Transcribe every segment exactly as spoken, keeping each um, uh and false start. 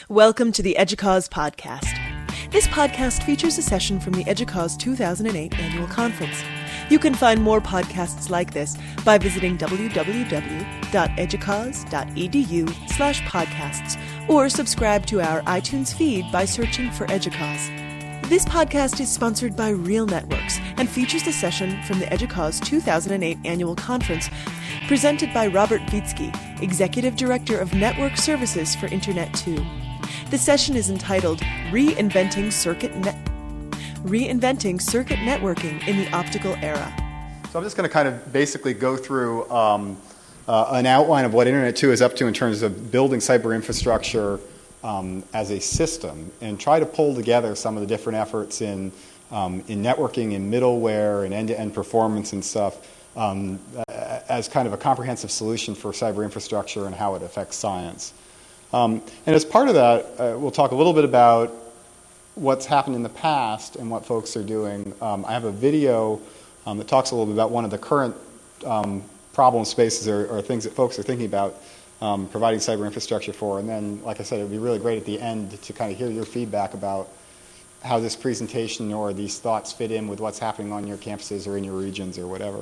Welcome to the EDUCAUSE podcast. This podcast features a session from the EDUCAUSE two thousand eight annual conference. You can find more podcasts like this by visiting w w w dot educause dot e d u slash podcasts or subscribe to our iTunes feed by searching for EDUCAUSE. This podcast is sponsored by Real Networks and features a session from the EDUCAUSE two thousand eight annual conference presented by Robert Vitsky, Executive Director of Network Services for Internet two. The session is entitled Reinventing Circuit Net- Reinventing Circuit Networking in the Optical Era. So I'm just going to kind of basically go through um, uh, an outline of what Internet two is up to in terms of building cyber infrastructure um, as a system, and try to pull together some of the different efforts in um, in networking, in middleware, and end-to-end performance and stuff um, as kind of a comprehensive solution for cyber infrastructure and how it affects science. Um, and as part of that, uh, we'll talk a little bit about what's happened in the past and what folks are doing. Um, I have a video um, that talks a little bit about one of the current um, problem spaces or, or things that folks are thinking about um, providing cyber infrastructure for. And then, like I said, it would be really great at the end to kind of hear your feedback about how this presentation or these thoughts fit in with what's happening on your campuses or in your regions or whatever.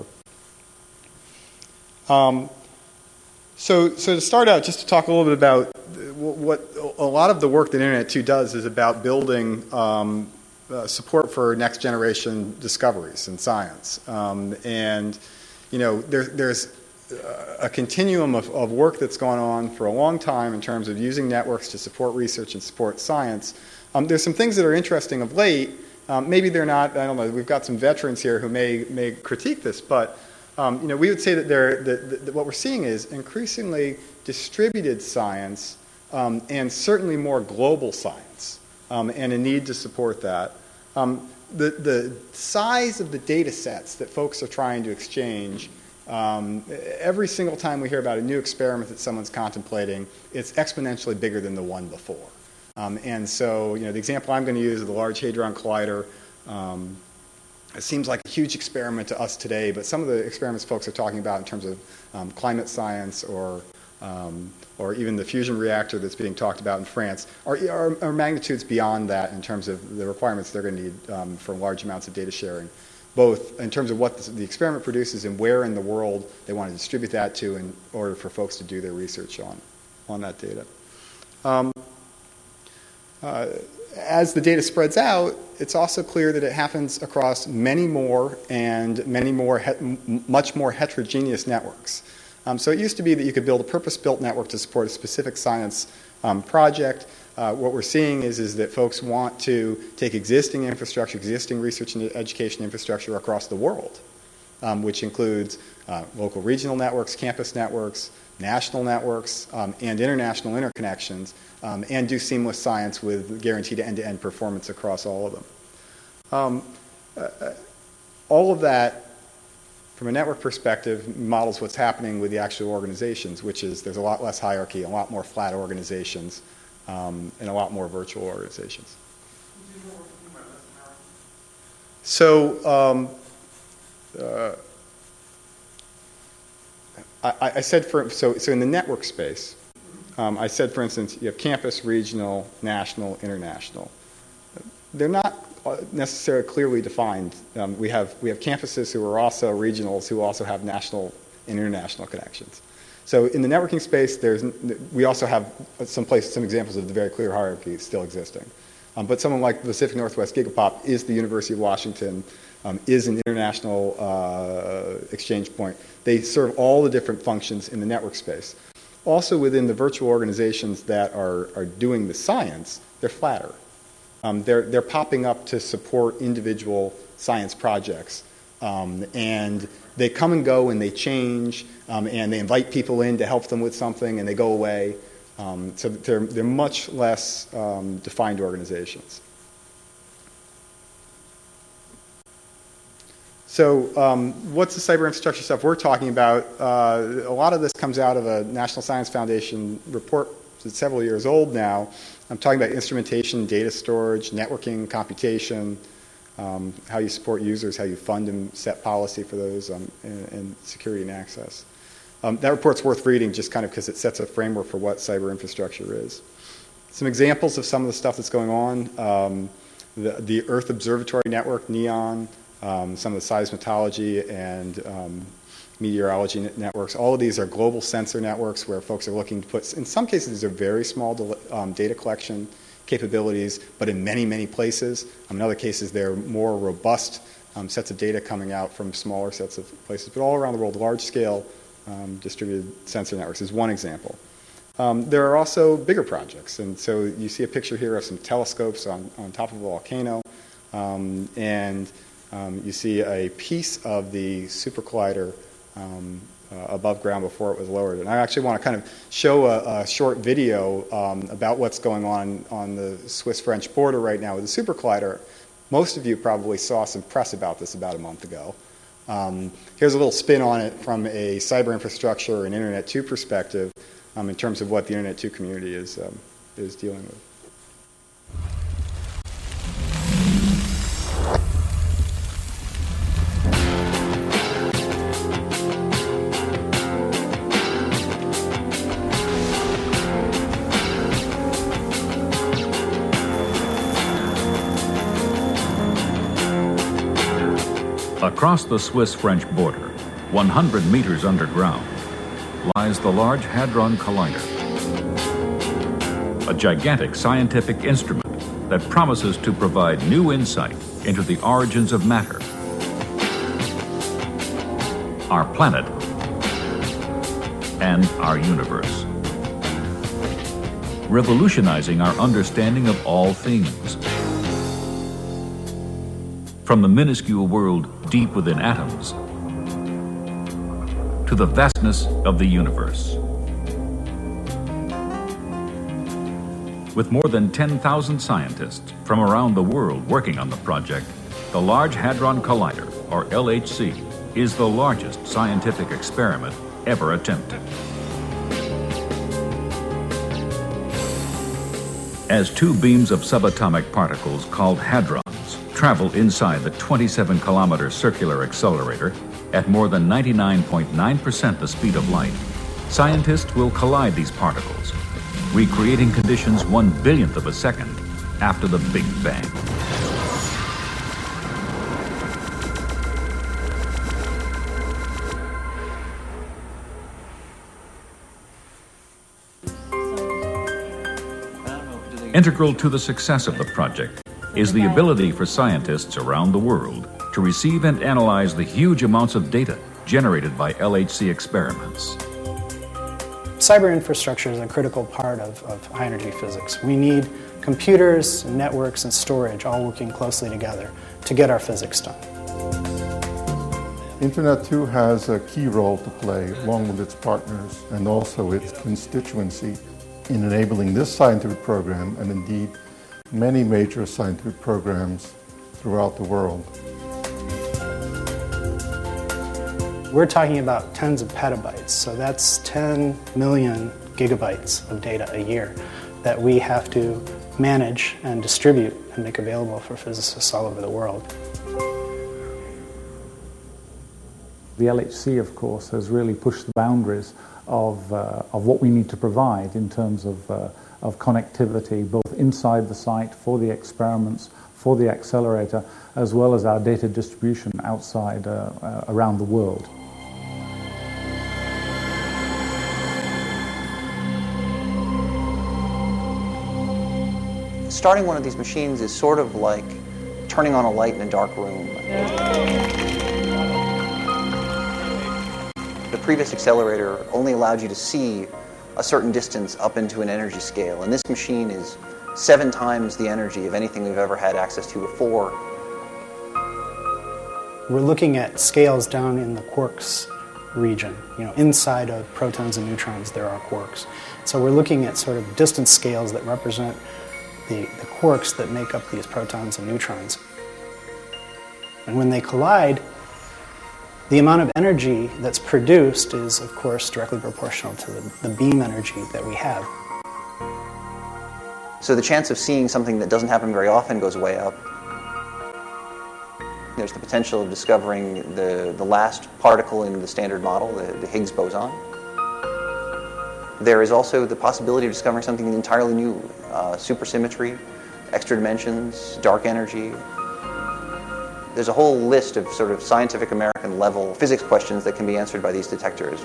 Um, so, so to start out, just to talk a little bit about what a lot of the work that Internet two does is about building um, uh, support for next generation discoveries in science. Um, and, you know, there, there's a continuum of, of work that's gone on for a long time in terms of using networks to support research and support science. Um, there's some things that are interesting of late. Um, maybe they're not, I don't know, we've got some veterans here who may, may critique this, but um, you know, we would say that, that, that, that what we're seeing is increasingly distributed science Um, and certainly more global science, um, and a need to support that. Um, the, the size of the data sets that folks are trying to exchange, um, every single time we hear about a new experiment that someone's contemplating, it's exponentially bigger than the one before. Um, and so, you know, the example I'm going to use is the Large Hadron Collider. Um, it seems like a huge experiment to us today, but some of the experiments folks are talking about in terms of um, climate science or Um, or even the fusion reactor that's being talked about in France, are, are, are magnitudes beyond that in terms of the requirements they're going to need um, for large amounts of data sharing, both in terms of what the, the experiment produces and where in the world they want to distribute that to in order for folks to do their research on, on that data. Um, uh, as the data spreads out, it's also clear that it happens across many more and many more, he- much more heterogeneous networks. Um, so it used to be that you could build a purpose-built network to support a specific science um, project. Uh, what we're seeing is, is that folks want to take existing infrastructure, existing research and education infrastructure across the world, um, which includes uh, local regional networks, campus networks, national networks, um, and international interconnections, um, and do seamless science with guaranteed end-to-end performance across all of them. Um, uh, all of that, from a network perspective, models what's happening with the actual organizations, which is there's a lot less hierarchy, a lot more flat organizations, um, and a lot more virtual organizations. So, um, uh, I, I said for so so in the network space, um, I said for instance you have campus, regional, national, international. They're not necessarily clearly defined. Um, we have we have campuses who are also regionals who also have national and international connections. So in the networking space, there's we also have some places, some examples of the very clear hierarchy still existing. Um, but someone like the Pacific Northwest Gigapop is the University of Washington, um, is an international uh, exchange point. They serve all the different functions in the network space. Also within the virtual organizations that are are doing the science, they're flatter. Um, they're, they're popping up to support individual science projects. Um, and they come and go and they change, um, and they invite people in to help them with something and they go away. Um, so they're, they're much less um, defined organizations. So um, what's the cyber infrastructure stuff we're talking about? Uh, a lot of this comes out of a National Science Foundation report that's several years old now. I'm talking about instrumentation, data storage, networking, computation, um, how you support users, how you fund and set policy for those, um, and, and security and access. Um, that report's worth reading just kind of because it sets a framework for what cyber infrastructure is. Some examples of some of the stuff that's going on, um, the, the Earth Observatory Network, NEON, um, some of the seismology and um, meteorology networks. All of these are global sensor networks where folks are looking to put, in some cases these are very small um, data collection capabilities, but in many, many places. Um, in other cases they're more robust um, sets of data coming out from smaller sets of places. But all around the world, large-scale um, distributed sensor networks is one example. Um, there are also bigger projects, and so you see a picture here of some telescopes on, on top of a volcano, um, and um, you see a piece of the Super Collider um, uh, above ground before it was lowered. And I actually want to kind of show a, a short video um, about what's going on on the Swiss-French border right now with the Super Collider. Most of you probably saw some press about this about a month ago. Um, here's a little spin on it from a cyber infrastructure and Internet two perspective. Um, in terms of what the Internet two community is, um, is dealing with. Across the Swiss-French border, one hundred meters underground, lies the Large Hadron Collider, a gigantic scientific instrument that promises to provide new insight into the origins of matter, our planet, and our universe, revolutionizing our understanding of all things, from the minuscule world deep within atoms to the vastness of the universe. With more than ten thousand scientists from around the world working on the project, the Large Hadron Collider, or L H C, is the largest scientific experiment ever attempted. As two beams of subatomic particles called hadrons travel inside the twenty-seven kilometer circular accelerator, at more than ninety-nine point nine percent the speed of light, scientists will collide these particles, recreating conditions one billionth of a second after the Big Bang. Integral to the success of the project is the ability for scientists around the world to receive and analyze the huge amounts of data generated by L H C experiments. Cyber infrastructure is a critical part of, of high-energy physics. We need computers, networks, and storage all working closely together to get our physics done. Internet two has a key role to play, along with its partners and also its constituency, in enabling this scientific program, and indeed many major scientific programs throughout the world. We're talking about tens of petabytes, so that's ten million gigabytes of data a year that we have to manage and distribute and make available for physicists all over the world. The L H C, of course, has really pushed the boundaries of, uh, of what we need to provide in terms of, uh, of connectivity, both inside the site for the experiments, for the accelerator, as well as our data distribution outside uh, uh, around the world. Starting one of these machines is sort of like turning on a light in a dark room. The previous accelerator only allowed you to see a certain distance up into an energy scale, and this machine is seven times the energy of anything we've ever had access to before. We're looking at scales down in the quarks region. You know, inside of protons and neutrons there are quarks. So we're looking at sort of distance scales that represent the, the quarks that make up these protons and neutrons. And when they collide, the amount of energy that's produced is, of course, directly proportional to the, the beam energy that we have. So the chance of seeing something that doesn't happen very often goes way up. There's the potential of discovering the, the last particle in the standard model, the, the Higgs boson. There is also the possibility of discovering something entirely new. uh, supersymmetry, extra dimensions, dark energy. There's a whole list of sort of Scientific American level physics questions that can be answered by these detectors.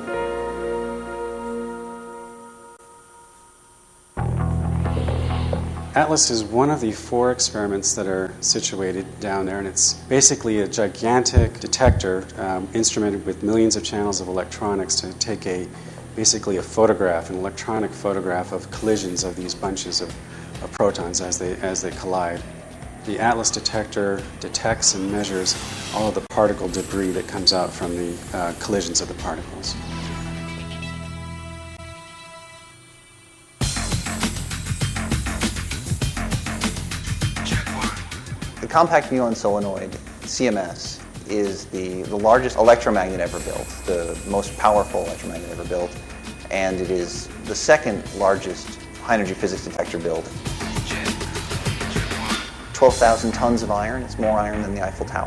ATLAS is one of the four experiments that are situated down there, and it's basically a gigantic detector um, instrumented with millions of channels of electronics to take a basically a photograph, an electronic photograph of collisions of these bunches of, of protons as they as they collide. The ATLAS detector detects and measures all of the particle debris that comes out from the uh, collisions of the particles. The Compact Muon Solenoid, C M S, is the, the largest electromagnet ever built, the most powerful electromagnet ever built, and it is the second largest high-energy physics detector built. twelve thousand tons of iron, it's more iron than the Eiffel Tower.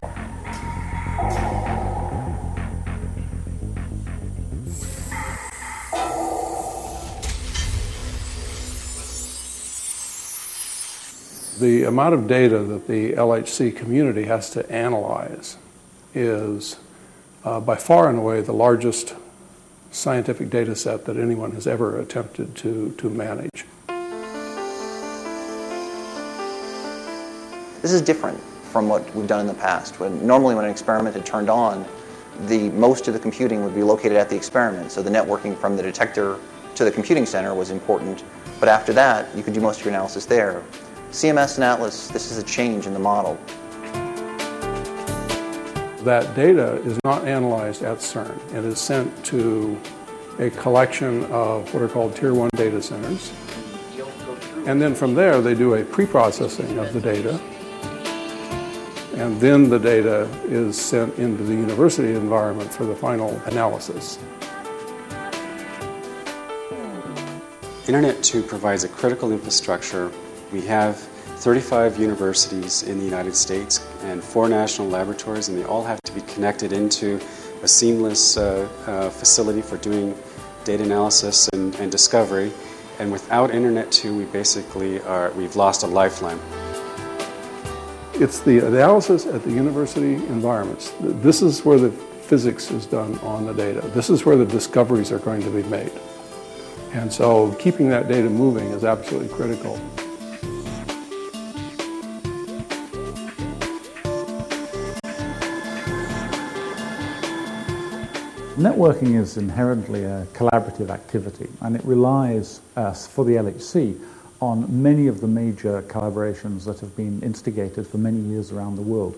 The amount of data that the L H C community has to analyze is uh, by far and away the largest scientific data set that anyone has ever attempted to, to manage. This is different from what we've done in the past. When, normally when an experiment had turned on, the, most of the computing would be located at the experiment, so the networking from the detector to the computing center was important, but after that you could do most of your analysis there. C M S and ATLAS, this is a change in the model. That data is not analyzed at CERN. It is sent to a collection of what are called Tier one data centers. And then from there, they do a pre-processing of the data. And then the data is sent into the university environment for the final analysis. Internet two provides a critical infrastructure. We have thirty-five universities in the United States and four national laboratories, and they all have to be connected into a seamless uh, uh, facility for doing data analysis and, and discovery. And without Internet two, we basically are, we've lost a lifeline. It's the analysis at the university environments. This is where the physics is done on the data. This is where the discoveries are going to be made. And so keeping that data moving is absolutely critical. Networking is inherently a collaborative activity, and it relies, uh, for the L H C, on many of the major collaborations that have been instigated for many years around the world.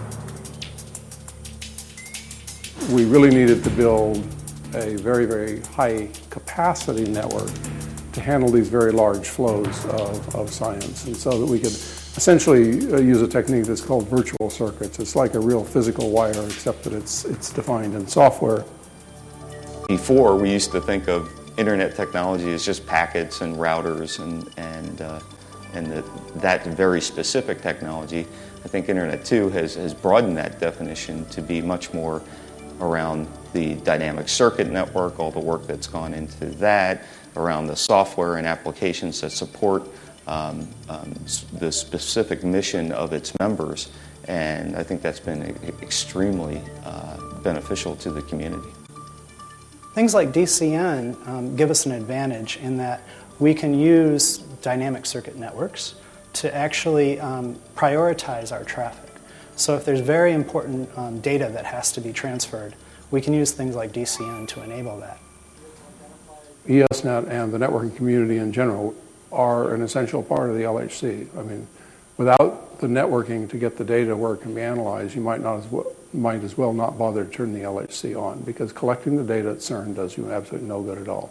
We really needed to build a very, very high capacity network to handle these very large flows of, of science, and so that we could essentially uh, use a technique that's called virtual circuits. It's like a real physical wire, except that it's, it's defined in software. Before, we used to think of internet technology as just packets and routers and, and, uh, and the, that very specific technology. I think Internet two has, has broadened that definition to be much more around the dynamic circuit network, all the work that's gone into that, around the software and applications that support um, um, the specific mission of its members. And I think that's been extremely uh, beneficial to the community. Things like D C N um, give us an advantage in that we can use dynamic circuit networks to actually um, prioritize our traffic. So if there's very important um, data that has to be transferred, we can use things like D C N to enable that. ESNet and the networking community in general are an essential part of the L H C. I mean, without the networking to get the data where it can be analyzed, you might not as well, might as well not bother to turn the L H C on, because collecting the data at CERN does you absolutely no good at all.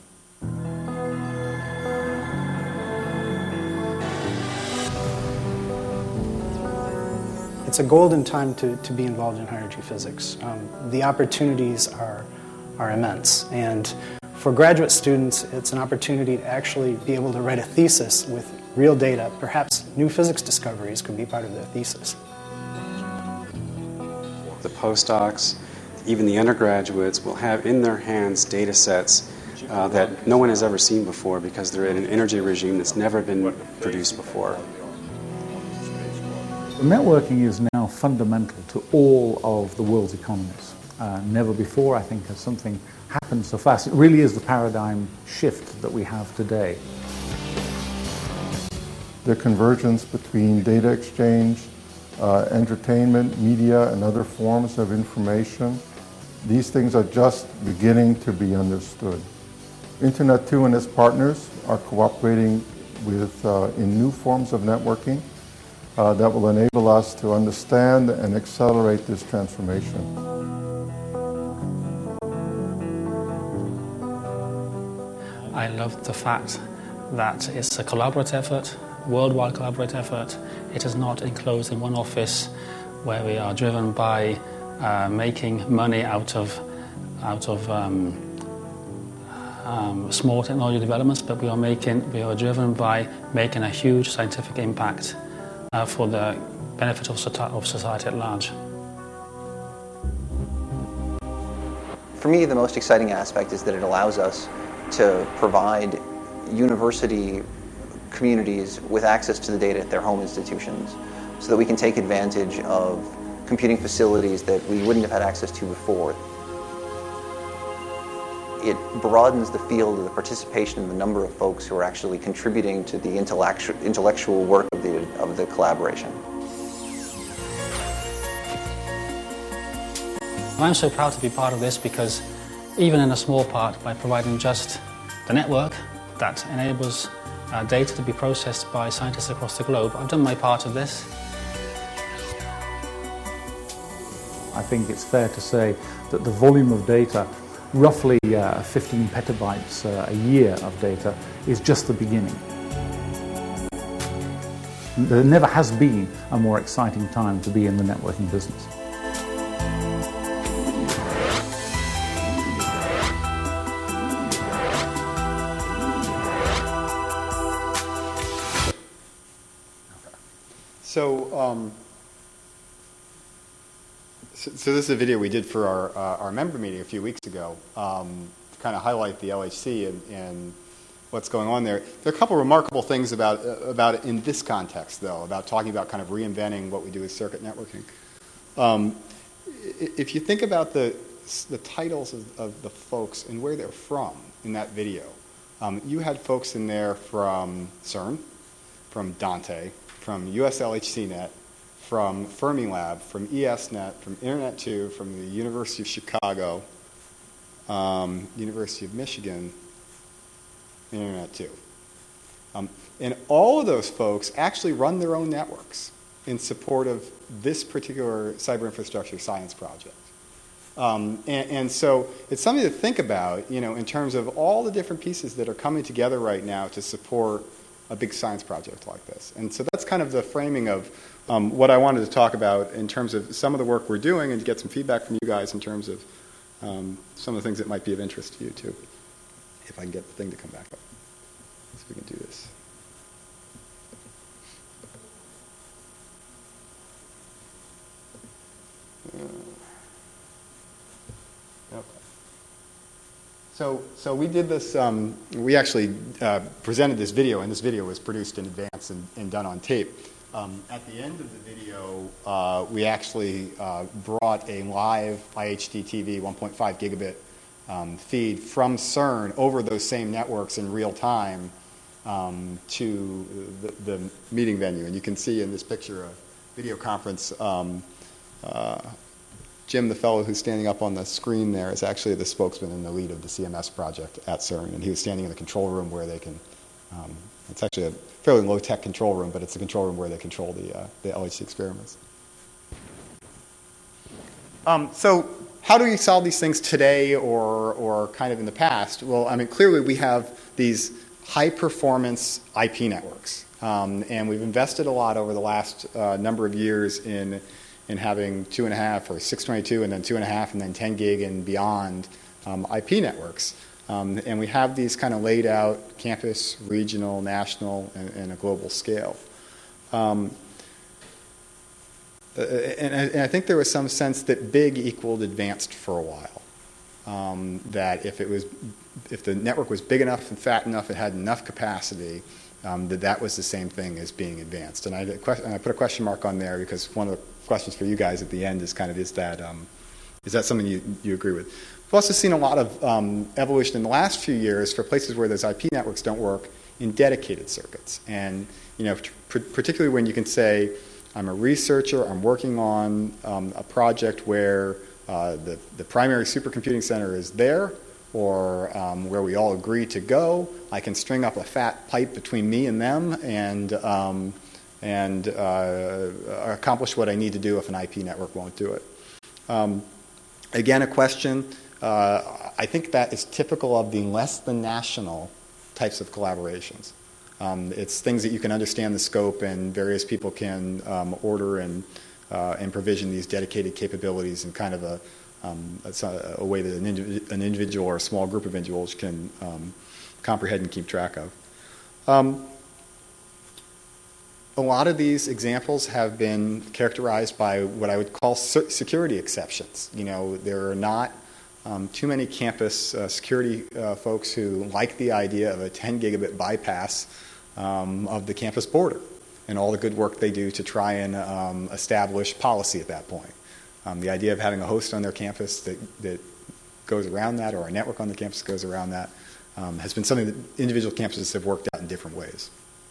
It's a golden time to, to be involved in high energy physics. Um, the opportunities are, are immense, and for graduate students, it's an opportunity to actually be able to write a thesis with real data. Perhaps new physics discoveries could be part of their thesis. The postdocs, even the undergraduates, will have in their hands data sets uh, that no one has ever seen before because they're in an energy regime that's never been produced before. Networking is now fundamental to all of the world's economies. Uh, never before, I think, has something happened so fast. It really is the paradigm shift that we have today. The convergence between data exchange, uh, entertainment, media, and other forms of information, these things are just beginning to be understood. Internet two and its partners are cooperating with, uh, in new forms of networking uh, that will enable us to understand and accelerate this transformation. I love the fact that it's a collaborative effort, worldwide collaborative effort. It is not enclosed in one office where we are driven by uh, making money out of, out of um, um, small technology developments, but we are, making, we are driven by making a huge scientific impact uh, for the benefit of, of society at large. For me, the most exciting aspect is that it allows us to provide university communities with access to the data at their home institutions so that we can take advantage of computing facilities that we wouldn't have had access to before. It broadens the field of the participation and the number of folks who are actually contributing to the intellectual, intellectual work of the, of the collaboration. I'm so proud to be part of this because even in a small part, by providing just the network that enables uh, data to be processed by scientists across the globe, I've done my part of this. I think it's fair to say that the volume of data, roughly uh, fifteen petabytes uh, a year of data, is just the beginning. There never has been a more exciting time to be in the networking business. So, um, so, so this is a video we did for our, uh, our member meeting a few weeks ago um, to kind of highlight the L H C and, and what's going on there. There are a couple of remarkable things about, uh, about it in this context, though, about talking about kind of reinventing what we do with circuit networking. Um, if you think about the, the titles of, of the folks and where they're from in that video, um, you had folks in there from CERN, from Dante, from U S L H C net, from Fermilab, from ESNet, from Internet two, from the University of Chicago, um, University of Michigan, Internet two. Um, and all of those folks actually run their own networks in support of this particular cyber infrastructure science project. Um, and, and so it's something to think about, you know, in terms of all the different pieces that are coming together right now to support a big science project like this. And so that's kind of the framing of um, what I wanted to talk about in terms of some of the work we're doing and to get some feedback from you guys in terms of um, some of the things that might be of interest to you too. If I can get the thing to come back up. So we can do this. Uh, okay. So, so we did this, um, we actually uh, presented this video, and this video was produced in advance and, and done on tape. Um, at the end of the video, uh, we actually uh, brought a live I H D T V one point five gigabit um, feed from CERN over those same networks in real time um, to the, the meeting venue. And you can see in this picture a video conference. Um, uh, Jim, the fellow who's standing up on the screen there, is actually the spokesman and the lead of the C M S project at CERN, and he was standing in the control room where they can, um, it's actually a fairly low-tech control room, but it's the control room where they control the, uh, the L H C experiments. Um, so how do we solve these things today or, or kind of in the past? Well, I mean, clearly we have these high-performance I P networks, um, and we've invested a lot over the last uh, number of years in in having two and a half or six twenty-two and then two and a half and then ten gig and beyond um, I P networks. Um, and we have these kind of laid out campus, regional, national, and, and a global scale. Um, and, I, and I think there was some sense that big equaled advanced for a while. um, that if it was, if the network was big enough and fat enough, it had enough capacity, um, that that was the same thing as being advanced. And I, did a question, and I put a question mark on there because one of the questions for you guys at the end is kind of, is that, um, is that something you, you agree with? We've also seen a lot of um, evolution in the last few years for places where those I P networks don't work in dedicated circuits. And, you know, particularly when you can say, I'm a researcher, I'm working on um, a project where uh, the, the primary supercomputing center is there, or um, where we all agree to go. I can string up a fat pipe between me and them and, um, and uh, accomplish what I need to do if an I P network won't do it. Um, again, a question. Uh, I think that is typical of the less than national types of collaborations. Um, it's things that you can understand the scope, and various people can um, order and uh, and provision these dedicated capabilities in kind of a, um, a, a way that an, indiv an individual or a small group of individuals can um, comprehend and keep track of. Um, a lot of these examples have been characterized by what I would call security exceptions. You know, there are not Um, too many campus uh, security uh, folks who like the idea of a ten gigabit bypass um, of the campus border and all the good work they do to try and um, establish policy at that point. Um, the idea of having a host on their campus that, that goes around that, or a network on the campus that goes around that, um, has been something that individual campuses have worked out in different ways.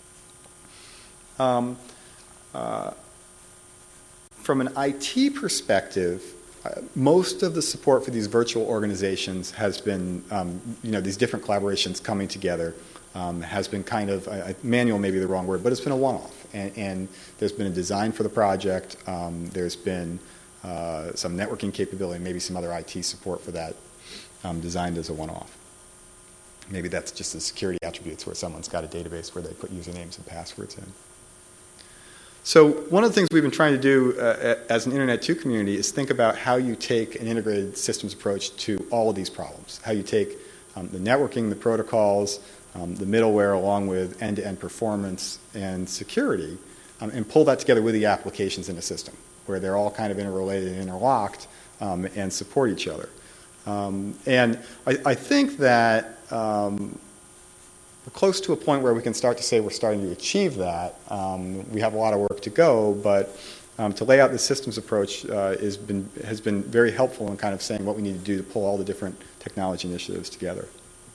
Um, uh, from an I T perspective, Uh, most of the support for these virtual organizations has been, um, you know, these different collaborations coming together um, has been kind of, uh, manual may be the wrong word, but it's been a one-off. And, and there's been a design for the project. Um, there's been uh, some networking capability, maybe some other I T support for that um, designed as a one-off. Maybe that's just the security attributes where someone's got a database where they put usernames and passwords in. So one of the things we've been trying to do uh, as an Internet two community is think about how you take an integrated systems approach to all of these problems, how you take um, the networking, the protocols, um, the middleware, along with end-to-end performance and security, um, and pull that together with the applications in the system, where they're all kind of interrelated and interlocked um, and support each other. Um, and I, I think that um, we're close to a point where we can start to say we're starting to achieve that. Um, we have a lot of work to go, but um, to lay out the systems approach uh, is been, has been very helpful in kind of saying what we need to do to pull all the different technology initiatives together.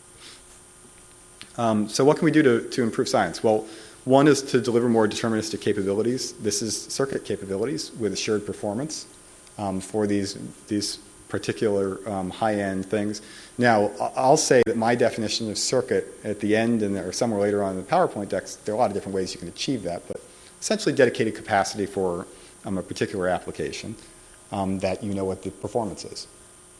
Um, so what can we do to, to improve science? Well, one is to deliver more deterministic capabilities. This is circuit capabilities with assured performance um, for these, these particular um, high-end things. Now, I'll say that my definition of circuit at the end and or somewhere later on in the PowerPoint decks, there are a lot of different ways you can achieve that, but essentially dedicated capacity for um, a particular application um, that you know what the performance is.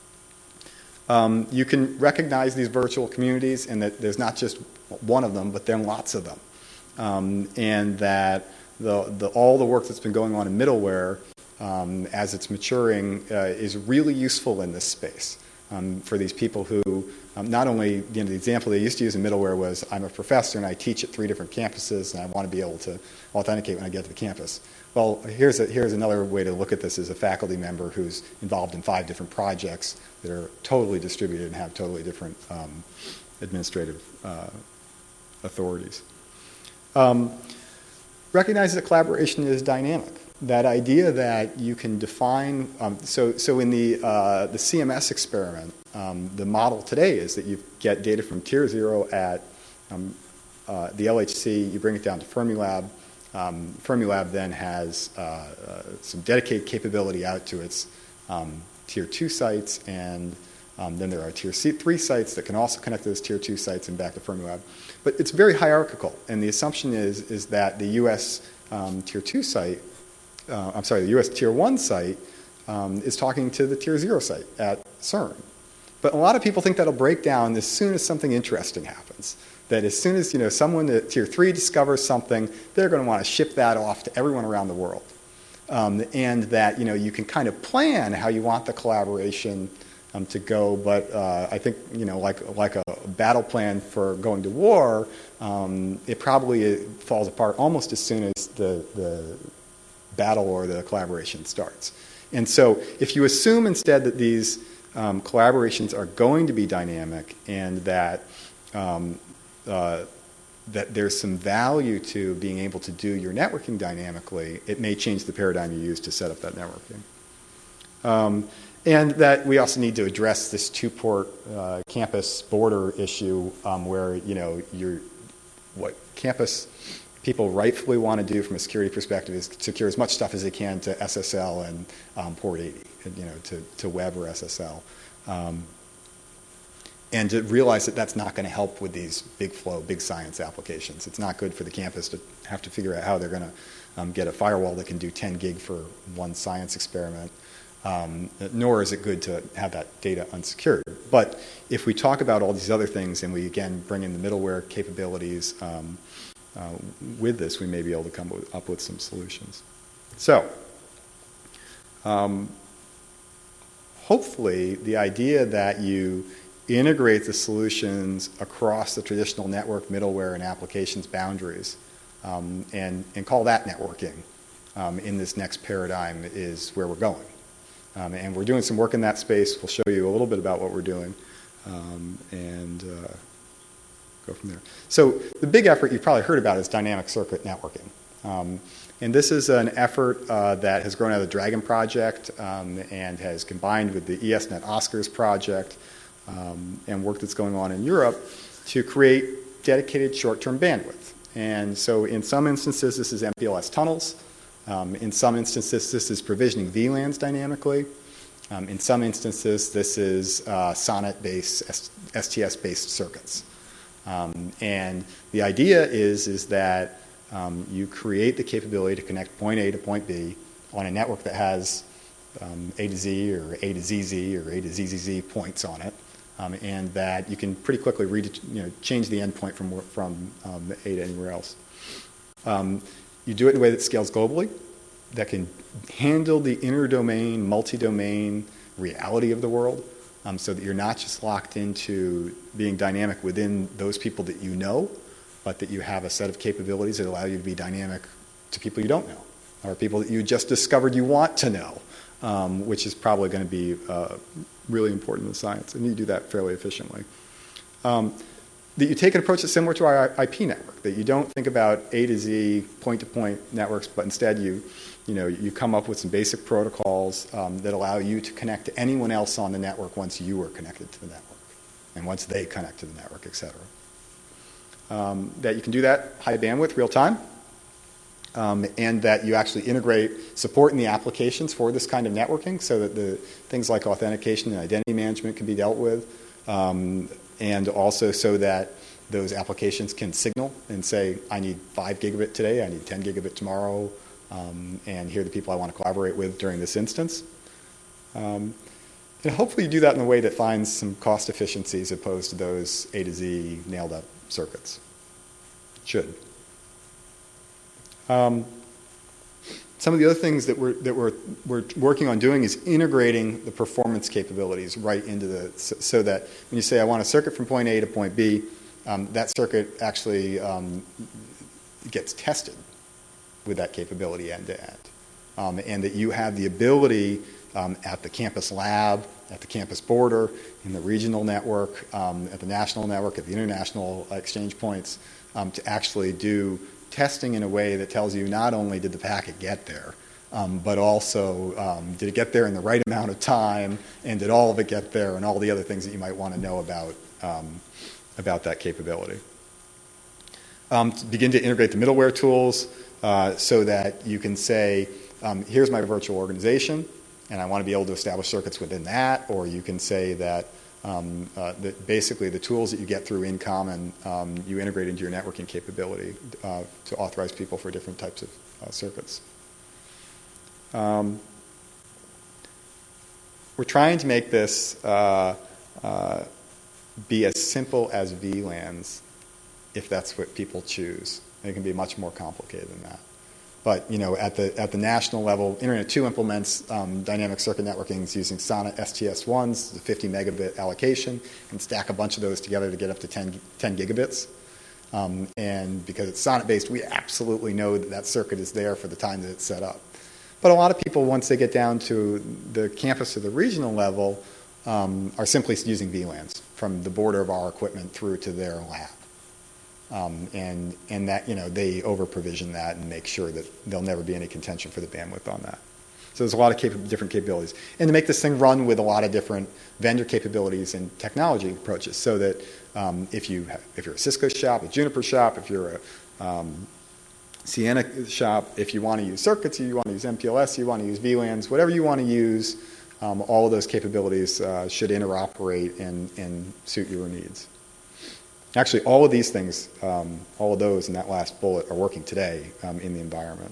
Um, you can recognize these virtual communities and that there's not just one of them, but there are lots of them. Um, and that the, the, all the work that's been going on in middleware Um, as it's maturing, uh, is really useful in this space um, for these people who um, not only, you know, the example they used to use in middleware was, I'm a professor and I teach at three different campuses and I want to be able to authenticate when I get to the campus. Well, here's, a, here's another way to look at this as a faculty member who's involved in five different projects that are totally distributed and have totally different um, administrative uh, authorities. Um, recognize that collaboration is dynamic. That idea that you can define, um, so, so in the, uh, the C M S experiment, um, the model today is that you get data from tier zero at um, uh, the L H C, you bring it down to Fermilab. Um, Fermilab then has uh, uh, some dedicated capability out to its um, tier two sites, and um, then there are tier three sites that can also connect to those tier two sites and back to Fermilab. But it's very hierarchical, and the assumption is, is that the U S um, tier two site Uh, I'm sorry, the U S tier one site um, is talking to the tier zero site at CERN. But a lot of people think that'll break down as soon as something interesting happens. That as soon as, you know, someone at tier three discovers something, they're going to want to ship that off to everyone around the world. Um, and that, you know, you can kind of plan how you want the collaboration um, to go, but uh, I think, you know, like, like a battle plan for going to war, um, it probably falls apart almost as soon as the, the battle or the collaboration starts. And so if you assume instead that these um, collaborations are going to be dynamic, and that um, uh, that there's some value to being able to do your networking dynamically, it may change the paradigm you use to set up that networking. Um, and that we also need to address this two-port uh, campus border issue, um, where, you know, you're, what campus people rightfully want to do from a security perspective is secure as much stuff as they can to S S L and um, port eighty, you know, to, to web or S S L. Um, and to realize that that's not going to help with these big flow, big science applications. It's not good for the campus to have to figure out how they're going to um, get a firewall that can do ten gig for one science experiment. Um, nor is it good to have that data unsecured. But if we talk about all these other things and we, again, bring in the middleware capabilities um, uh, with this, we may be able to come with, up with some solutions. So, um, hopefully, the idea that you integrate the solutions across the traditional network, middleware, and applications boundaries um, and, and call that networking um, in this next paradigm is where we're going. Um, and we're doing some work in that space. We'll show you a little bit about what we're doing um, and uh, go from there. So the big effort you've probably heard about is dynamic circuit networking. Um, and this is an effort uh, that has grown out of the Dragon project um, and has combined with the ESNet Oscars project um, and work that's going on in Europe to create dedicated short-term bandwidth. And so in some instances, this is M P L S tunnels. Um, in some instances, this is provisioning V LANs dynamically. Um, in some instances, this is uh, SONET-based, S T S-based circuits. Um, and the idea is, is that um, you create the capability to connect point A to point B on a network that has um, A to Z or A to Z Z or A to Z Z Z points on it, um, and that you can pretty quickly read, you know, change the endpoint from, from um, A to anywhere else. Um, You do it in a way that scales globally, that can handle the inter-domain, multi-domain reality of the world, um, so that you're not just locked into being dynamic within those people that you know, but that you have a set of capabilities that allow you to be dynamic to people you don't know, or people that you just discovered you want to know, um, which is probably going to be uh, really important in science, and you do that fairly efficiently. Um, that you take an approach that's similar to our I P network, that you don't think about A to Z, point-to-point networks, but instead you, you know, you come up with some basic protocols um, that allow you to connect to anyone else on the network once you are connected to the network, and once they connect to the network, et cetera. Um, that you can do that high bandwidth, real time, um, and that you actually integrate support in the applications for this kind of networking so that the things like authentication and identity management can be dealt with. Um, and also so that those applications can signal and say, I need five gigabit today, I need ten gigabit tomorrow, um, and here are the people I want to collaborate with during this instance. Um, and hopefully you do that in a way that finds some cost efficiencies opposed to those A to Z nailed up circuits. It should. Um, Some of the other things that we're, that we're, we're working on doing is integrating the performance capabilities right into the, so, so that when you say I want a circuit from point A to point B, um, that circuit actually um, gets tested with that capability end to end. Um, and that you have the ability um, at the campus lab, at the campus border, in the regional network, um, at the national network, at the international exchange points, um, to actually do testing in a way that tells you not only did the packet get there, um, but also um, did it get there in the right amount of time, and did all of it get there, and all the other things that you might want to know about, um, about that capability. Um, to begin to integrate the middleware tools uh, so that you can say, um, here's my virtual organization, and I want to be able to establish circuits within that, or you can say that Um, uh, that basically the tools that you get through InCommon, um, you integrate into your networking capability uh, to authorize people for different types of uh, circuits. Um, we're trying to make this uh, uh, be as simple as V LANs, if that's what people choose. It can be much more complicated than that. But, you know, at the at the national level, Internet two implements um, dynamic circuit networking using SONET S T S ones, the fifty megabit allocation, and stack a bunch of those together to get up to ten gigabits. Um, and because it's SONET-based, we absolutely know that that circuit is there for the time that it's set up. But a lot of people, once they get down to the campus or the regional level, um, are simply using V LANs from the border of our equipment through to their lab. Um, and, and that, you know, they over-provision that and make sure that there'll never be any contention for the bandwidth on that. So there's a lot of cap- different capabilities. And to make this thing run with a lot of different vendor capabilities and technology approaches, so that um, if, you have, if you're a Cisco shop, a Juniper shop, if you're a um, Ciena shop, if you want to use circuits, you want to use M P L S, you want to use V LANs, whatever you want to use, um, all of those capabilities uh, should interoperate and, and suit your needs. Actually, all of these things, um, all of those in that last bullet are working today um, in the environment.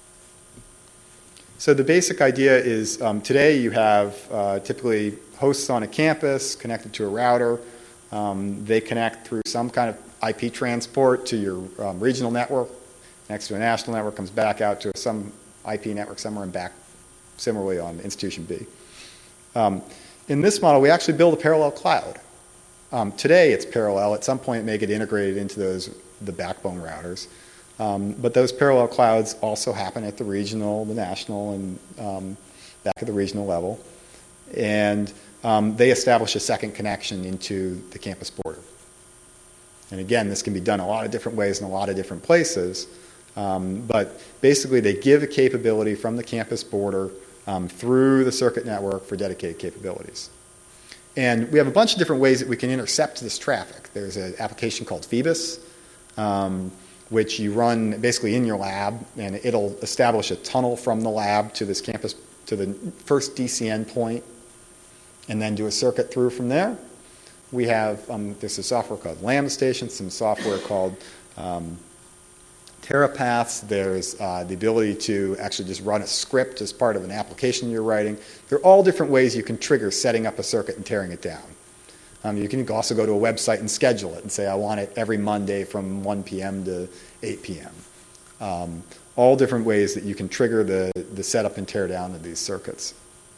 So the basic idea is um, today you have uh, typically hosts on a campus connected to a router. Um, they connect through some kind of I P transport to your um, regional network, next to a national network, comes back out to some I P network somewhere and back similarly on institution B. Um, in this model, we actually build a parallel cloud. Um, today it's parallel. At some point it may get integrated into those the backbone routers. Um, but those parallel clouds also happen at the regional, the national, and um, back at the regional level. And um, they establish a second connection into the campus border. And again, this can be done a lot of different ways in a lot of different places. Um, but basically they give a capability from the campus border um, through the circuit network for dedicated capabilities. And we have a bunch of different ways that we can intercept this traffic. There's an application called Phoebus, um, which you run basically in your lab, and it'll establish a tunnel from the lab to this campus, to the first D C N point, and then do a circuit through from there. We have, um, there's a software called Lambda Station, some software called um, TerraPaths. There's uh, the ability to actually just run a script as part of an application you're writing. There are all different ways you can trigger setting up a circuit and tearing it down. Um, you can also go to a website and schedule it and say, I want it every Monday from one p.m. to eight p.m. Um, all different ways that you can trigger the, the setup and tear down of these circuits.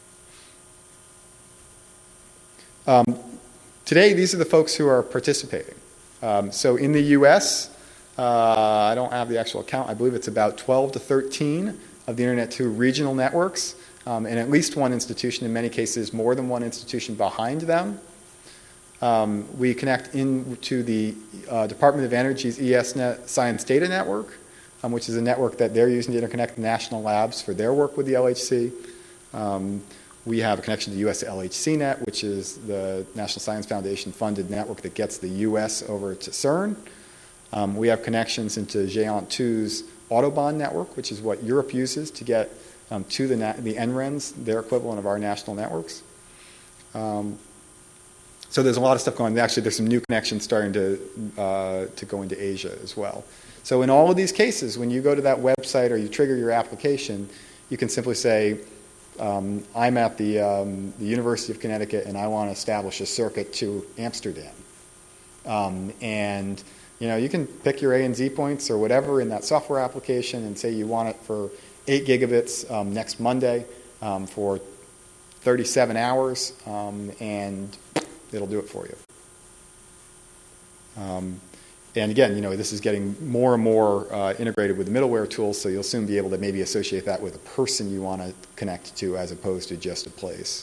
Um, today, these are the folks who are participating. Um, so in the U S, Uh, I don't have the actual count. I believe it's about twelve to thirteen of the Internet two regional networks, um, and at least one institution, in many cases more than one institution behind them. Um, we connect into the uh, Department of Energy's ESNet Science Data Network, um, which is a network that they're using to interconnect national labs for their work with the L H C. Um, we have a connection to U S L H C Net, which is the National Science Foundation funded network that gets the U S over to CERN. Um, we have connections into Géant two's Autobahn network, which is what Europe uses to get um, to the, na- the N R E Ns, their equivalent of our national networks. Um, so there's a lot of stuff going on. Actually, there's some new connections starting to, uh, to go into Asia as well. So in all of these cases, when you go to that website or you trigger your application, you can simply say, um, I'm at the, um, the University of Connecticut and I want to establish a circuit to Amsterdam. Um, and You know, you can pick your A and Z points or whatever in that software application and say you want it for eight gigabits um, next Monday um, for thirty-seven hours, um, and it'll do it for you. Um, and again, you know, this is getting more and more uh, integrated with the middleware tools, so you'll soon be able to maybe associate that with a person you want to connect to as opposed to just a place.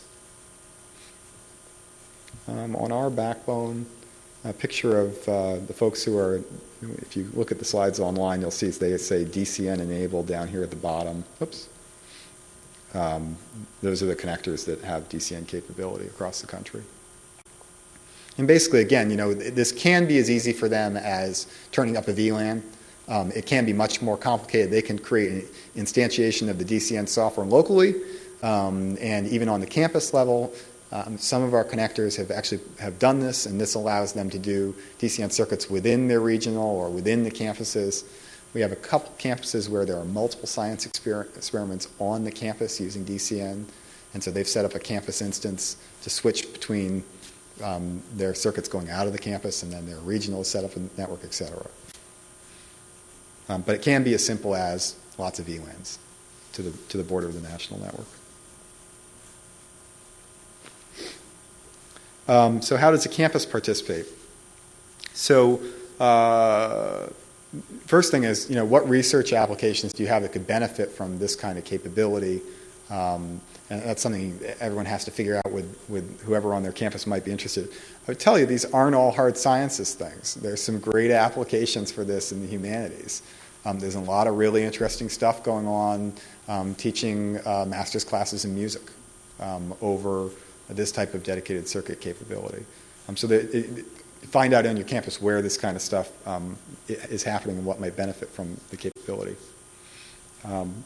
Um, on our backbone, a picture of uh, the folks who are, if you look at the slides online, you'll see they say D C N enabled down here at the bottom. Oops. Um, those are the connectors that have D C N capability across the country. And basically, again, you know, this can be as easy for them as turning up a V LAN. Um, it can be much more complicated. They can create an instantiation of the D C N software locally, um, and even on the campus level. Um, some of our connectors have actually have done this, and this allows them to do D C N circuits within their regional or within the campuses. We have a couple campuses where there are multiple science exper- experiments on the campus using D C N, and so they've set up a campus instance to switch between um, their circuits going out of the campus and then their regional setup and network, et cetera. Um, but it can be as simple as lots of V LANs to the to the border of the national network. Um, so how does a campus participate? So uh, first thing is, you know, what research applications do you have that could benefit from this kind of capability Um, and that's something everyone has to figure out with, with whoever on their campus might be interested. I would tell you, these aren't all hard sciences things. There's some great applications for this in the humanities. Um, there's a lot of really interesting stuff going on, um, teaching uh, master's classes in music um, over this type of dedicated circuit capability. Um, so that it, find out on your campus where this kind of stuff um, is happening and what might benefit from the capability. Um,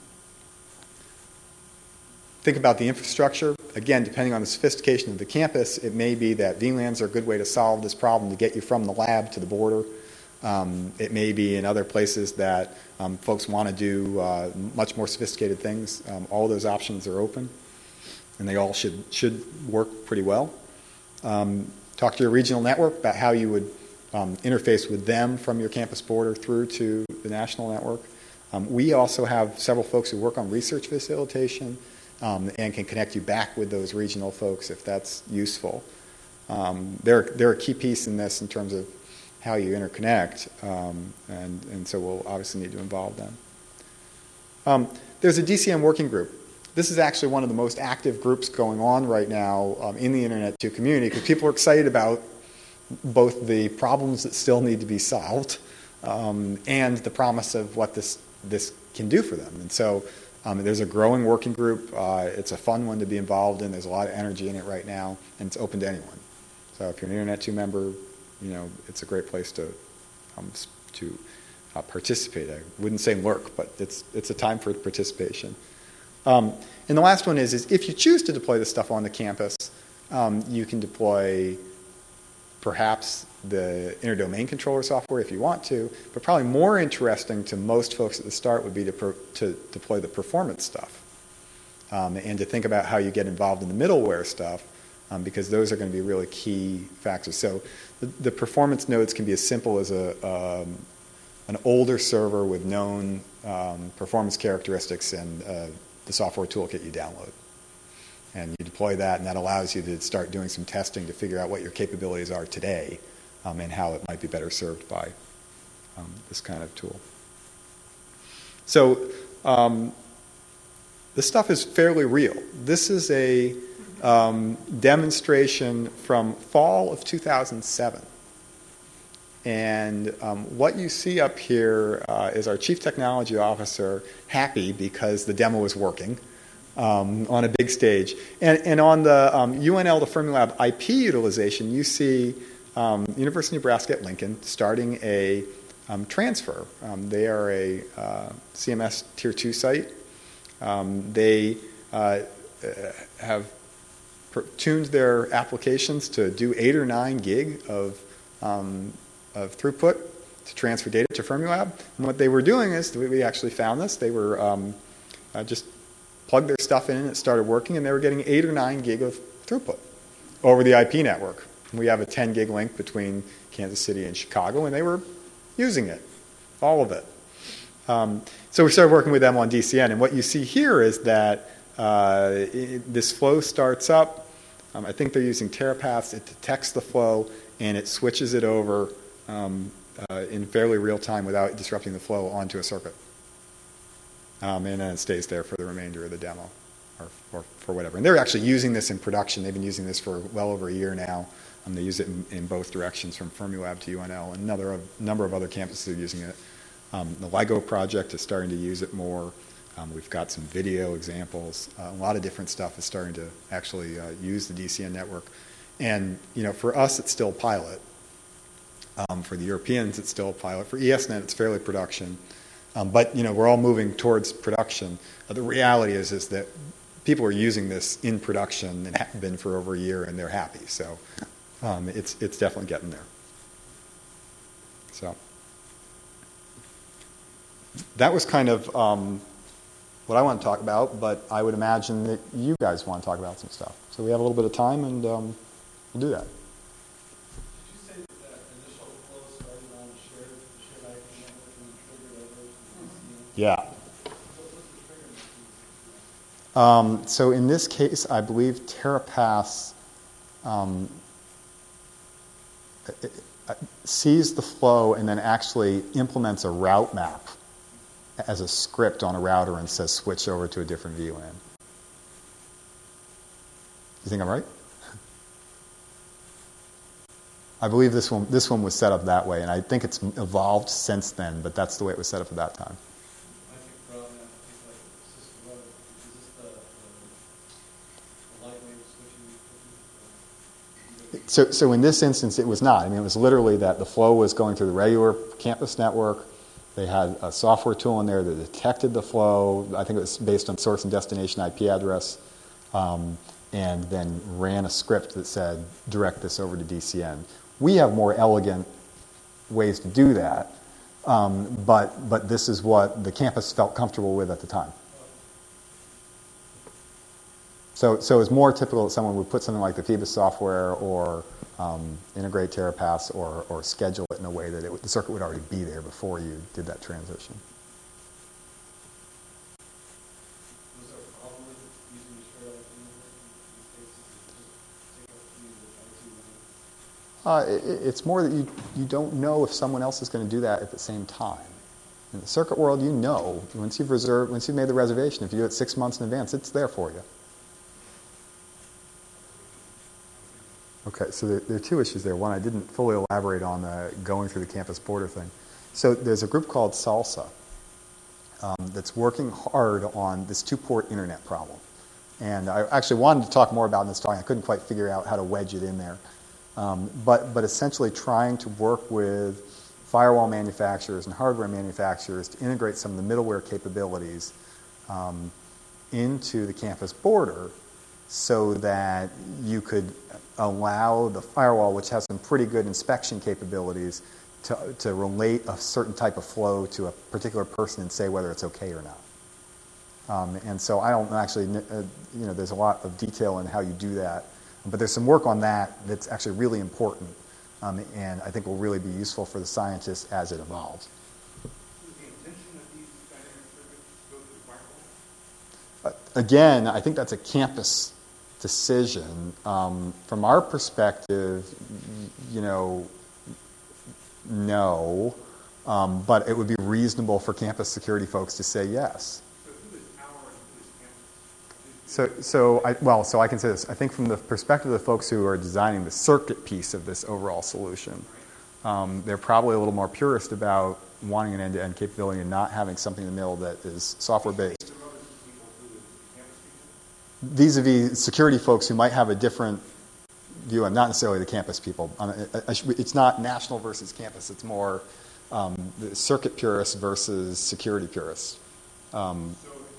think about the infrastructure. Again, depending on the sophistication of the campus, it may be that V LANs are a good way to solve this problem to get you from the lab to the border. Um, it may be in other places that um, folks want to do uh, much more sophisticated things. Um, all those options are open, and they all should should work pretty well. Um, talk to your regional network about how you would um, interface with them from your campus border through to the national network. Um, we also have several folks who work on research facilitation um, and can connect you back with those regional folks if that's useful. Um, they're, they're a key piece in this in terms of how you interconnect, um, and, and so we'll obviously need to involve them. Um, there's a D C M working group. This is actually one of the most active groups going on right now um, in the Internet two community, because people are excited about both the problems that still need to be solved um, and the promise of what this, this can do for them. And so um, there's a growing working group. Uh, it's a fun one to be involved in. There's a lot of energy in it right now, and it's open to anyone. So if you're an Internet two member, you know, it's a great place to um, to uh, participate. I wouldn't say lurk, but it's it's a time for participation. Um, and the last one is, is if you choose to deploy this stuff on the campus, um, you can deploy perhaps the interdomain controller software if you want to, but probably more interesting to most folks at the start would be to, per, to deploy the performance stuff um, and to think about how you get involved in the middleware stuff. Um, because those are going to be really key factors. So the, the performance nodes can be as simple as a, um, an older server with known um, performance characteristics and uh, the software toolkit you download. And you deploy that, and that allows you to start doing some testing to figure out what your capabilities are today um, and how it might be better served by um, this kind of tool. So um, this stuff is fairly real. This is a Um, demonstration from fall of two thousand seven. And um, what you see up here uh, is our Chief Technology Officer happy because the demo is working um, on a big stage. And, and on the um, U N L to Fermilab I P utilization, you see um, University of Nebraska at Lincoln starting a um, transfer. Um, they are a uh, C M S Tier two site. Um, they uh, have tuned their applications to do eight or nine gig of, um, of throughput to transfer data to Fermilab. And what they were doing is, we actually found this, they were um, uh, just plugged their stuff in and it started working, and they were getting eight or nine gig of throughput over the I P network. We have a ten gig link between Kansas City and Chicago, and they were using it, all of it. Um, so we started working with them on D C N, and what you see here is that Uh, it, this flow starts up. Um, I think they're using TerraPaths. It detects the flow, and it switches it over um, uh, in fairly real time without disrupting the flow onto a circuit. Um, and then it stays there for the remainder of the demo or, or for whatever. And they're actually using this in production. They've been using this for well over a year now. Um, they use it in, in both directions, from Fermilab to U N L. And another of, number of other campuses are using it. Um, the LEGO project is starting to use it more. Um, we've got some video examples. Uh, a lot of different stuff is starting to actually uh, use the D C N network. And, you know, for us, it's still pilot. Um, for the Europeans, it's still pilot. For ESNet, it's fairly production. Um, but, you know, we're all moving towards production. Uh, the reality is, is that people are using this in production and have been for over a year, and they're happy. So um, it's, it's definitely getting there. So that was kind of... Um, what I want to talk about, but I would imagine that you guys want to talk about some stuff. So we have a little bit of time, and um, we'll do that. Did you say that the initial flow started on shared, shared I P network and triggered over to D C N? Yeah. Um, so in this case, I believe TerraPaths um, it, it sees the flow and then actually implements a route map as a script on a router and says switch over to a different V LAN. You think I'm right? I believe this one this one was set up that way, and I think it's evolved since then, but that's the way it was set up at that time. I think probably not. I think like Cisco, is this the, the, the lightweight switching? So, so in this instance, it was not. I mean, it was literally that the flow was going through the regular campus network. They had a software tool in there that detected the flow. I think it was based on source and destination I P address, um, and then ran a script that said, direct this over to D C N. We have more elegant ways to do that, um, but, but this is what the campus felt comfortable with at the time. So, so it's more typical that someone would put something like the Phoebus software or um, integrate TerraPass or, or schedule it in a way that it would, the circuit would already be there before you did that transition. Was there a problem with using the Share I P Uh, it, it's more that you, you don't know if someone else is going to do that at the same time. In the circuit world, you know. Once you've reserved, once you've made the reservation, if you do it six months in advance, it's there for you. Okay, so there, there are two issues there. One, I didn't fully elaborate on the going through the campus border thing. So there's a group called SALSA um, that's working hard on this two-port internet problem. And I actually wanted to talk more about it in this talk. I couldn't quite figure out how to wedge it in there. Um, but, but essentially trying to work with firewall manufacturers and hardware manufacturers to integrate some of the middleware capabilities um, into the campus border so that you could allow the firewall, which has some pretty good inspection capabilities, to, to relate a certain type of flow to a particular person and say whether it's okay or not. Um, and so I don't actually, uh, you know, there's a lot of detail in how you do that. But there's some work on that that's actually really important, um, and I think will really be useful for the scientists as it evolves. Is the intention of these dynamic circuits go through firewall? Uh, again, I think that's a campus decision. Um, from our perspective, you know, no, um, but it would be reasonable for campus security folks to say yes. So, so I, well, so I can say this. I think from the perspective of the folks who are designing the circuit piece of this overall solution, um, they're probably a little more purist about wanting an end-to-end capability and not having something in the middle that is software-based. Vis-a-vis security folks who might have a different view, and not necessarily the campus people. It's not national versus campus. It's more um, the circuit purists versus security purists. Um,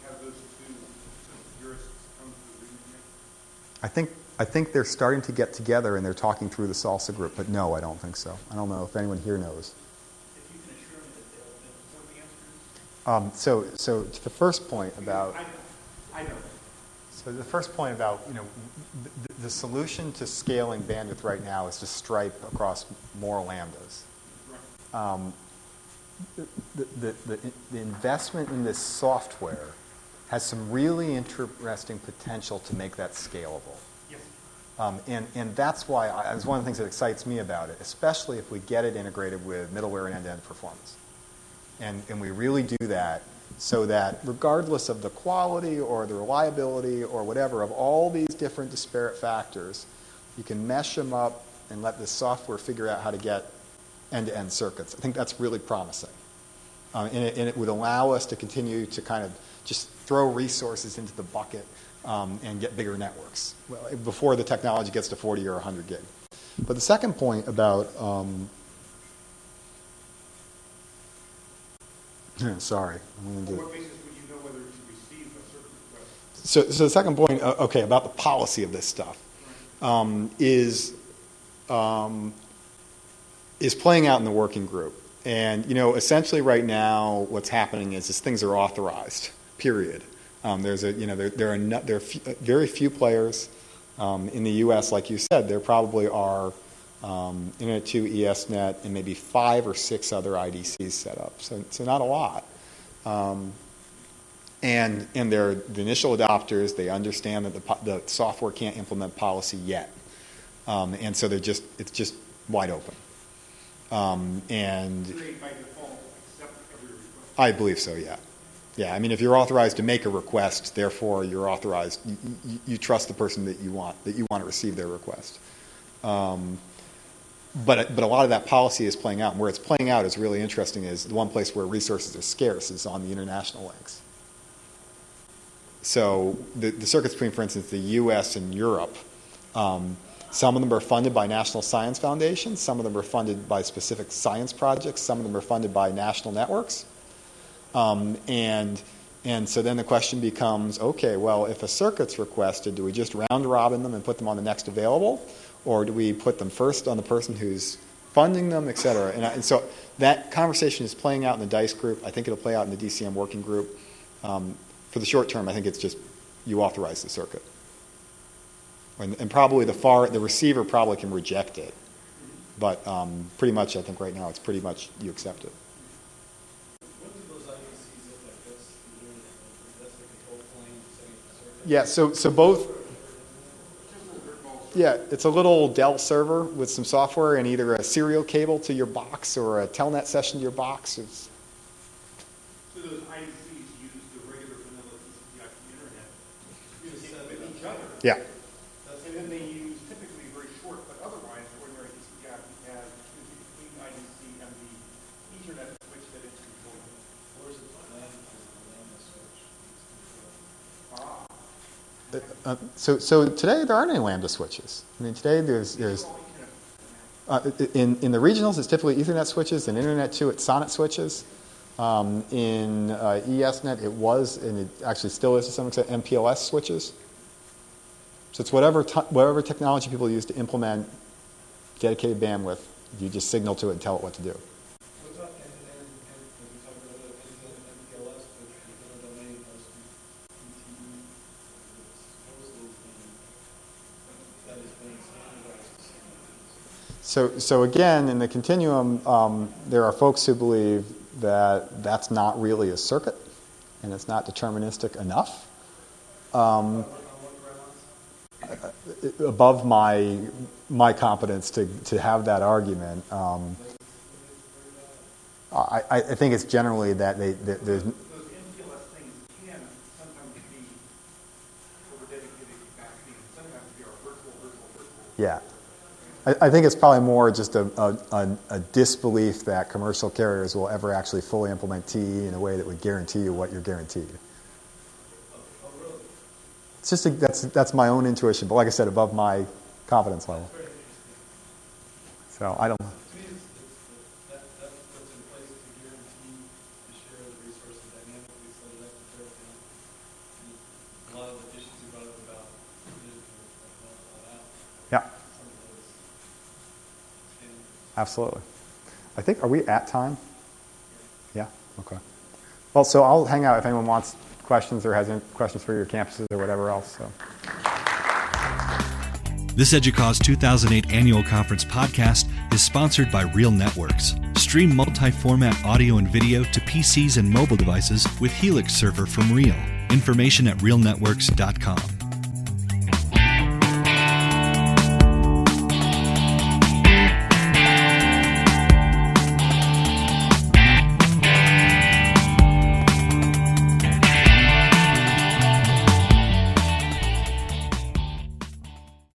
I think I think they're starting to get together and they're talking through the SALSA group, but no, I don't think so. I don't know if anyone here knows. If you can assure me that they'll know the answers. Um, so, so to the first point about, I know. I know. So the first point about, you know, the, the solution to scaling bandwidth right now is to stripe across more lambdas. Right. Um, the, the, the, the investment in this software has some really interesting potential to make that scalable. Yes. Um, and, and that's why I, it's one of the things that excites me about it, especially if we get it integrated with middleware and end-to-end performance. And, and we really do that so that regardless of the quality or the reliability or whatever of all these different disparate factors, you can mesh them up and let the software figure out how to get end-to-end circuits. I think that's really promising. Um, and, it, and it would allow us to continue to kind of just throw resources into the bucket um, and get bigger networks well, before the technology gets to forty or one hundred gig. But the second point about, um, sorry. I'm gonna do On what basis would you know whether to receive a certain request? So, so the second point, uh, okay, about the policy of this stuff um, is um, is playing out in the working group. And, you know, essentially right now what's happening is, is things are authorized, period. Um, there's a, you know, there, there are, no, there are few, very few players um, in the U S, like you said. There probably are um, Internet two, ESNet, and maybe five or six other I D Cs set up. So, so not a lot. Um, and and they're the initial adopters. They understand that the, the software can't implement policy yet. Um, and so they're just, it's just wide open. Um, and Do they by default accept every request? I believe so, yeah. Yeah, I mean, if you're authorized to make a request, therefore you're authorized, you, you, you trust the person that you want, that you want to receive their request. Um, but, but a lot of that policy is playing out, and where it's playing out is really interesting is the one place where resources are scarce is on the international links. So the, the circuits between, for instance, the U S and Europe, um, some of them are funded by national science foundations, some of them are funded by specific science projects, some of them are funded by national networks. Um, and and so then the question becomes, okay, well, if a circuit's requested, do we just round robin them and put them on the next available? Or do we put them first on the person who's funding them, et cetera? And, I, and so that conversation is playing out in the DICE group. I think it'll play out in the D C M working group. Um, for the short term, I think it's just you authorize the circuit. And, and probably the far the receiver probably can reject it. But um, pretty much, I think right now, it's pretty much you accept it. Yeah, so so both. Yeah, it's a little Dell server with some software and either a serial cable to your box or a telnet session to your box. It's, so those I D Cs use the regular vanilla T C P I P internet with each other. Yeah. And then they use typically very short, but otherwise ordinary T C P I P has between I D C and the Ethernet switch that it's controlling. Or is it the Lambda switch? Ah. Uh, so, so today there aren't any Lambda switches. I mean, today there's there's uh, in in the regionals it's typically Ethernet switches, and Internet two it's SONET switches. Um, in uh, ESNet it was, and it actually still is to some extent, M P L S switches. So it's whatever t- whatever technology people use to implement dedicated bandwidth. You just signal to it and tell it what to do. So, so again, in the continuum, um, there are folks who believe that that's not really a circuit, and it's not deterministic enough. Um, above my my competence to to have that argument, um, I, I think it's generally that they that there's. Those M P L S things can sometimes be over dedicated capacity, and sometimes be our virtual, virtual, virtual. Yeah. I think it's probably more just a, a, a disbelief that commercial carriers will ever actually fully implement T E in a way that would guarantee you what you're guaranteed. It's just a, that's that's my own intuition, but like I said, above my confidence level. So I don't. Yeah. Absolutely. I think, are we at time? Yeah? Okay. Well, so I'll hang out if anyone wants questions or has any questions for your campuses or whatever else. So. This EDUCAUSE two thousand eight Annual Conference podcast is sponsored by Real Networks. Stream multi-format audio and video to P Cs and mobile devices with Helix Server from Real. Information at real networks dot com.